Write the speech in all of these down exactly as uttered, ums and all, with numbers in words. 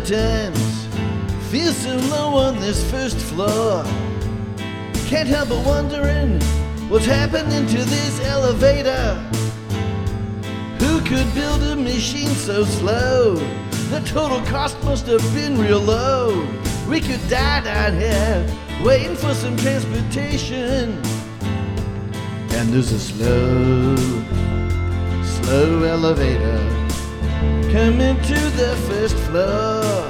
sometimes feel so low on this first floor. Can't help but wondering what's happening to this elevator. Who could build a machine so slow? The total cost must have been real low. We could die down here waiting for some transportation. And there's a slow, slow elevator coming to the first floor.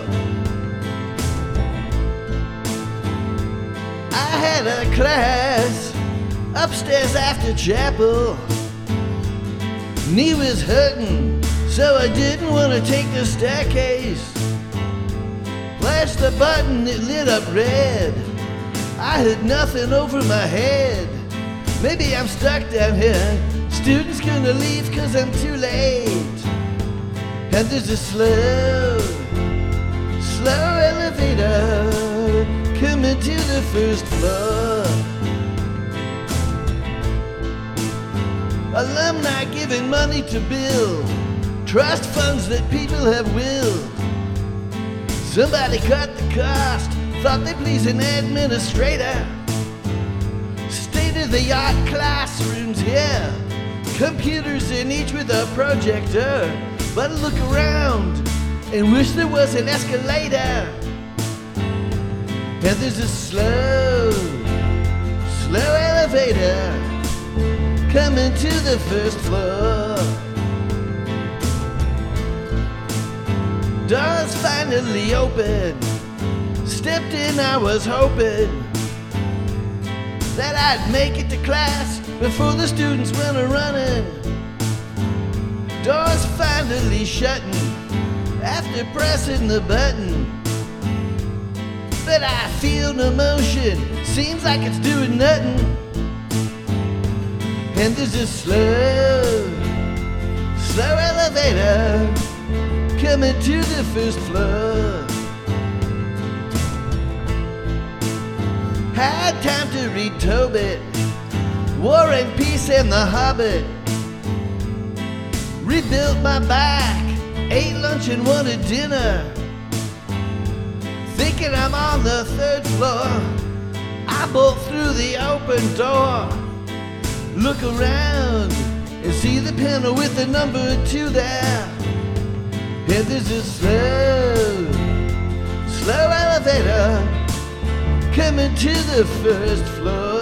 I had a class upstairs after chapel. Knee was hurting, so I didn't want to take the staircase. Flashed the button, it lit up red. I heard nothing over my head. Maybe I'm stuck down here. Students gonna leave cause I'm too late. And there's a slow, slow elevator coming to the first floor. Alumni giving money to build trust funds that people have willed. Somebody cut the cost, thought they'd please an administrator. State-of-the-art classrooms here, computers in each with a projector. But I look around and wish there was an escalator. And there's a slow, slow elevator coming to the first floor. Doors finally open. Stepped in, I was hoping that I'd make it to class before the students went a-running. Doors finally shutting after pressing the button. But I feel no motion, seems like it's doing nothing. And there's a slow, slow elevator coming to the first floor. Had time to read Tobit, War and Peace and The Hobbit. Rebuilt my back, ate lunch and wanted dinner. Thinking I'm on the third floor, I bolt through the open door. Look around and see the panel with the number two there. And there's a slow, slow elevator coming to the first floor.